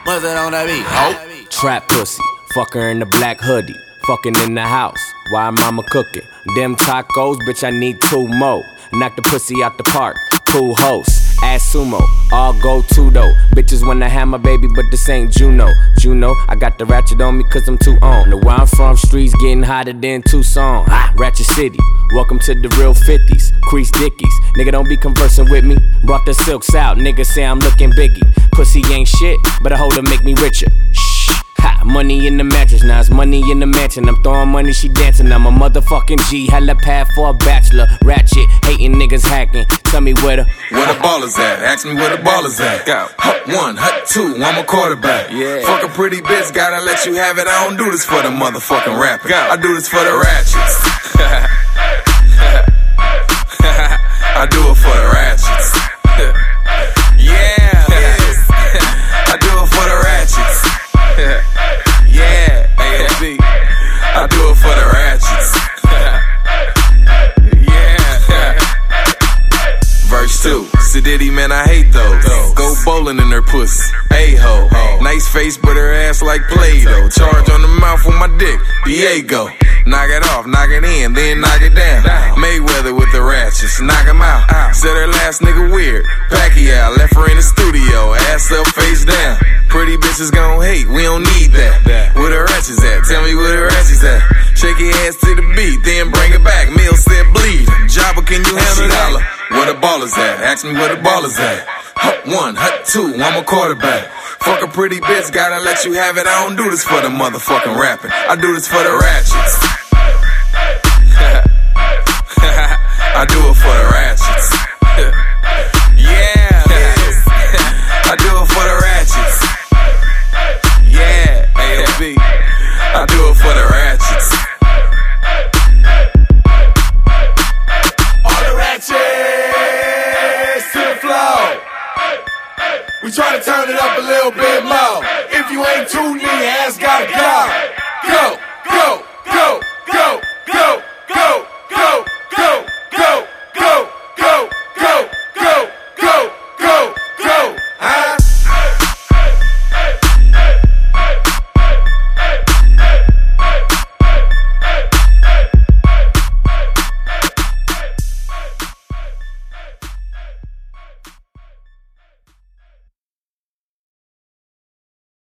What's that on that beat? Oh. Trap pussy, fuck her in the black hoodie, fucking in the house, while mama cooking. Them tacos, bitch, I need 2 more. Knock the pussy out the park, cool host. Ass sumo, all go to though. Bitches wanna have my baby, but this ain't Juno. I got the ratchet on me cause I'm too on. Know where I'm from, streets getting hotter than Tucson. Ratchet City, welcome to the real 50s. Crease Dickies, nigga don't be conversing with me. Brought the silks out, nigga say I'm looking biggie. Pussy ain't shit, but I hold her make me richer. Shh. Ha, money in the mattress, now it's money in the mansion. I'm throwing money, she dancing. I'm a motherfucking G, hella pad for a bachelor. Ratchet, hating niggas hacking. Tell me where the ballers at? Ask me where the ballers at. Hut 1, hut 2, I'm a quarterback. Yeah. Fuck a pretty bitch, gotta let you have it. I don't do this for the motherfucking rapping. I do this for the ratchets. I do it for the ratchets. Yeah. I do it for the ratchets. Yeah, AFB. I do it for the ratchets. Yeah. Verse 2. Sadiddy, man, I hate those. Go bowling in her pussy. A-ho. Nice face, but her ass like Play-Doh. Charge on the mouth with my dick. Diego. Knock it off, knock it in, then knock it down. Mayweather with the ratchets, knock him out. Said her last nigga weird. Pacquiao left her in the studio, ass up, face down. Pretty bitches gon' hate, we don't need that. Where the ratchets at? Tell me where the ratchets at. Shake your ass to the beat, then bring it back. Mill said bleed. Jabba, can you handle that? Where the ballers at? Ask me where the ballers at. Hut 1, hut 2, I'm a quarterback. Fuck a pretty bitch, gotta let you have it. I don't do this for the motherfucking rapping. I do this for the ratchets.